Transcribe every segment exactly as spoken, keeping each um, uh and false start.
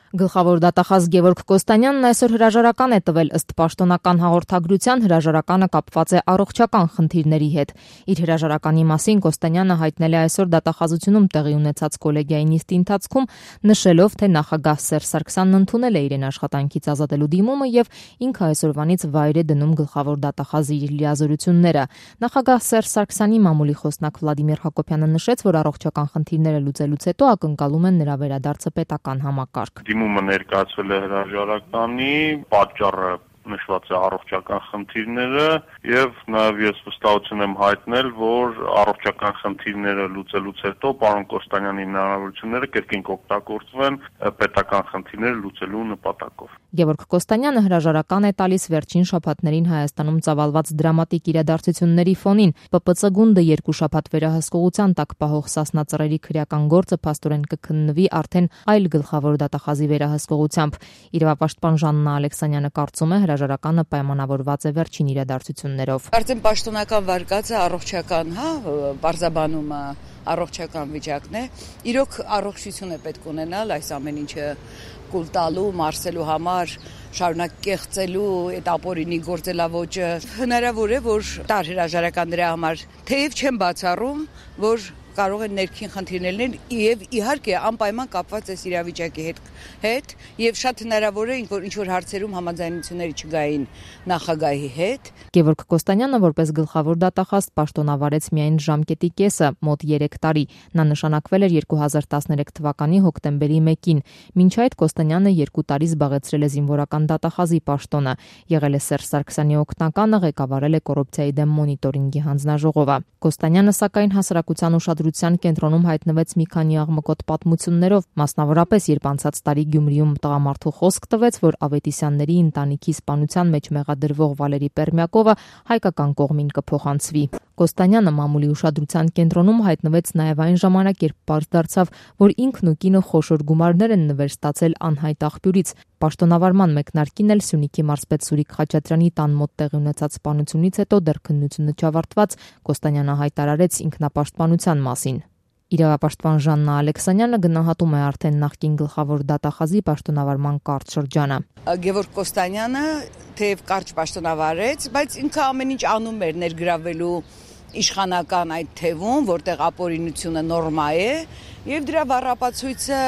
Գլխավոր դատախազ Գևորգ Կոստանյանն այսօր հրաժարական է տվել, ըստ պաշտոնական հաղորդագրության հրաժարականը կապված է առողջական խնդիրների հետ։ Իր հրաժարականի մասին Կոստանյանը հայտնել է այսօր դատախազությունում տեղի ունեցած կոլեգիայի նիստի ընթացքում, նշելով, թե նախագահ Սերժ Սարգսյանն ընդունել է իրեն աշխատանքից ազատելու դիմումը եւ ինքը այսօրվանից վայր է դնում գլխավոր դատախազի իր լիազորությունները։ Նախագահ Սերժ Սարգսյանի մամուլի խոսնակ Վլադիմիր Հակոբյանը նշեց, որ առողջական խնդիրները լուծելուց հետո ակնկալում են նրա վերադարձը պետական համակարգ։ Դիմումը ներկայացվել է հրաժարականի, պատճառը նշված է առողջական խնդիրները եւ նաեւ ես վստահություն եմ հայտնել, որ առողջական խնդիրները լուծելուց հետո պարոն Կոստանյանի հնարավորությունները կրկին կօգտագործվեն պետական խնդիրները լուծելու նպատակով։ Գևորգ Կոստանյանը հրաժարական է տալիս վերջին շաբաթներին Հայաստանում ծավալված դրամատիկ իրադարձությունների ֆոնին։ Պ Պ Ց գունդը երկու շաբաթ վերահսկողության տակ պահող Սասնա Ծռերի քրեական գործը փաստորեն կքննվի արդեն այլ գլխավոր դատախազի վերահսկողությամբ։ Իրավապաշտպան Ժաննա Ալեքսանյանը կարծում է, հրաժարականը պայմանավորված է վերջին իրադարձություններով։ Արդեն պաշտոնական վարկածը առողջական, հա, բարձաբանումը առողջական վիճակն է։ Իրոք առողջություն է պետք ունենալ այս ամեն ինչը կուլ տալու, մարսելու համար, շարունակ կեղծելու այդ ապօրինի գործելավոճը։ Հնարավոր է, որ տար հրաժարական դրա համար թեև չեմ բացառում, որ կարող են ներքին խնդիրներ լինել եւ իհարկե անպայման կապված է իրավիճակի հետ հետ եւ շատ հնարավոր է ինչ-որ ինչ-որ հարցերում համաձայնությունների չգային նախագահի հետ։ Գևորգ Կոստանյանը որպես գլխավոր դատախազ պաշտոնավարեց միայն ժամկետի կեսը, մոտ երեք տարի։ Նա նշանակվել էր երկու հազար տասներեք թվականի հոկտեմբերի մեկին։ Մինչ այդ Կոստանյանը երկու տարի զբաղեցրել է զինվորական դատախազի պաշտոնը, եղել է Սերժ Սարգսյանի օգնականը, ղեկավարել է կոռուպցիայի դեմ մոնիտորինգի հանձնաժողովը։ Կոստանյանը սակայն հասարակության ուշադրության կենտրոնում հայտնվեց մի քանի աղմկոտ պատմություններով, մասնավորապես երբ անցած տարի Գյումրիում տղամարդու խոսք տվեց, որ Ավետիսյանների ընտանիքի սպանության մեջ մեղադրվող Վալերի Պերմյակովը հայկական կողմին կփոխանցվի։ Կոստանյանը մամուլի ուշադրության կենտրոնում հայտնվեց նաև այն ժամանակ, երբ պարզ դարձավ, որ ինքն ու կինը խոշոր գումարներ են նվեր ստացել անհայտ աղբյուրից։ Պաշտոնավարման մեկնարկին էլ Սյունիքի մարզպետ Սուրիկ Խաչատրյանի տան մոտ տեղի ունեցած սպանությունից հետո դեռ քննությունը չավարտված Կոստանյանը հայտարարեց ինքնապաշտպանության մասին։ Իրավապաշտպան Ժաննա Ալեքսանյանը գնահատում է արդեն նախկին գլխավոր դատախազի պաշտոնավարման կարճ շրջանը։ Գևորգ Կոստանյանը թեև կարճ պաշտոնավարեց, բայց ինքը ամեն ինչ անում էր ներգրավելու իշխանական այդ թևում, որտեղ ապօրինությունը նորմա է, եւ դրա բառապացույցը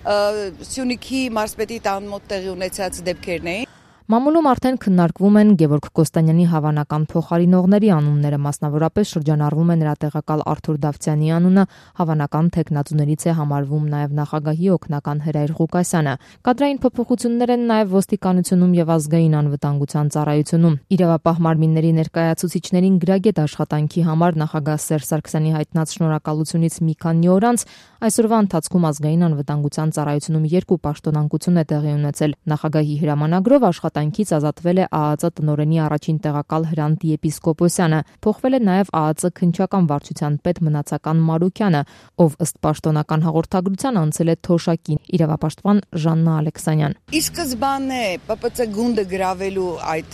Սյունիքի մարզպետի տան մոտ տեղի ունեցած դեպքերն էին։ Մամուլում արդեն քննարկվում են Գևորգ Կոստանյանի հավանական փոխարինողների անունները, մասնավորապես շրջանառվում է նրա տեղակալ Արթուր Դավթյանի անունը, հավանական թեկնածուներից է համարվում նաև նախագահի օգնական Հրայր Ղուկասյանը։ Կադրային փոփոխություններ են նաև ոստիկանությունում եւ ազգային անվտանգության ծառայությունում։ Իրավապահ մարմինների ներկայացուցիչներին գրագետ աշխատանքի համար նախագահ Սերժ Սարգսյանի հայտնած շնորհակալությունից մի քանի օր անց այսօրվա ընթացքում ազգային անվտանգության ծառայությունում երկու պաշտոնանկություն է տեղի ունեցել։ Նախագահի հրամանագրով աշխատանքից ազատվել է Ա Ա Ծ տնօրենի առաջին տեղակալ Հրանտ Եպիսկոպոսյանը, փոխվել է նաև Ա Ա Ծ քննչական վարչության պետ Մնացական Մարուկյանը, ով ըստ պաշտոնական հաղորդագրության անցել է Թոշակին։ Իրավապաշտպան Ժաննա Ալեքսանյան։ Ի սկզբանե Պ Պ Ց գունդը գրավելու այդ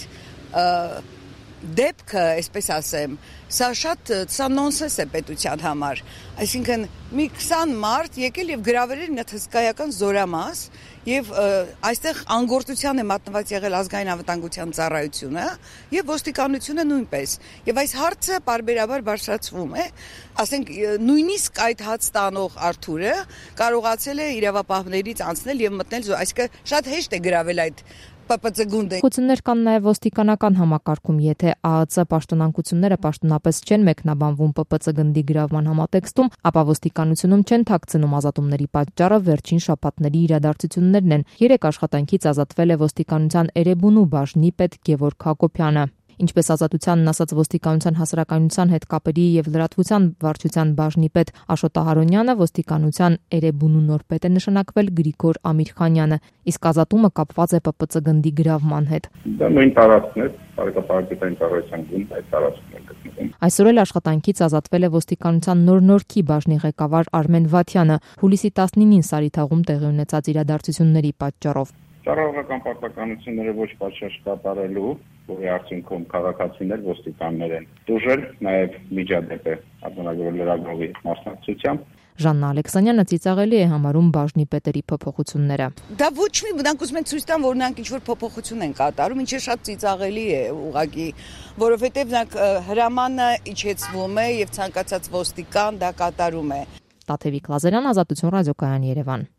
դեպքը, այսպես ասեմ, սա շատ սա նոնսենս է պետության համար։ Այսինքն մի քսան մարդ եկել եւ գրավել են այդ հսկայական զորամաս եւ այստեղ անգործության է մատնված եղել ազգային անվտանգության ծառայությունը եւ ոստիկանությունը նույնպես։ Եվ այս հարցը պարբերաբար բարձրացվում է, ասենք նույնիսկ այդ հաց տանող Արթուրը կարողացել է իրավապահներից անցնել եւ մտնել, այսինքն շատ հեշտ է գրավել այդ Պ Պ Ց գունդը։ Խոցություններ կան նաև ոստիկանական համակարգում, եթե Ա Ա Ծ պաշտոնանկությունները պաշտոնապես չեն մեկնաբանվում Պ Պ Ց գնդի գրավման համատեքստում, ապա ոստիկանությունում չեն թաքցնում ազատումների պատճառը վերջին շաբաթների իրադարձություններն են։ Երեք աշխատանքից ազատվել է ոստիկանության Էրեբունու բաժնի պետ Գևորգ Հակոբյանը։ Ինչպես ազատությանն ասաց ոստիկանության հասարակայնության հետ կապերի եւ լրատվության վարչության բաժնի պետ Աշոտ Ահարոնյանը, ոստիկանության Էրեբունու նոր պետ է նշանակվել Գրիգոր Ամիրխանյանը, իսկ ազատումը կապված է Պ Պ Ց գնդի գրավման հետ։ Դա նույն տարածքն է, բարեկապահարության ծառայության գունդ այդ տարածքն է գտնվում։ Այսօր էլ աշխատանքից ազատվել է ոստիկանության նոր Նորքի բաժնի ղեկավար Արմեն Վաթյանը, հուլիսի տասնինին Սարիթաղում տեղի ունեցած իրադարձությունների պատճառով։ Ծառայողական պարտականությունները ոչ պատշաճ կատարելու, որի արդյունքում քաղաքացիներ ոստիկաններ են դժուժել, նաև միջադեպ է արձանագրվել լրագրողի մասնակցությամբ։ Ժաննա Ալեքսանյանը ծիծաղելի է համարում բաժնի պետերի փոփոխությունները։ Դա ոչ մի նրանք ուզում են ցույց տան, որ նրանք ինչ-որ փոփոխություն են կատարում, ինչը շատ ծիծաղելի է ուղղակի, որովհետև նրանք հրամանը իջեցվում է եւ ցանկացած ոստիկան դա կատարում է։ Տաթևիկ Լազարյան, Ազատություն ռադիոկայան, Երևան։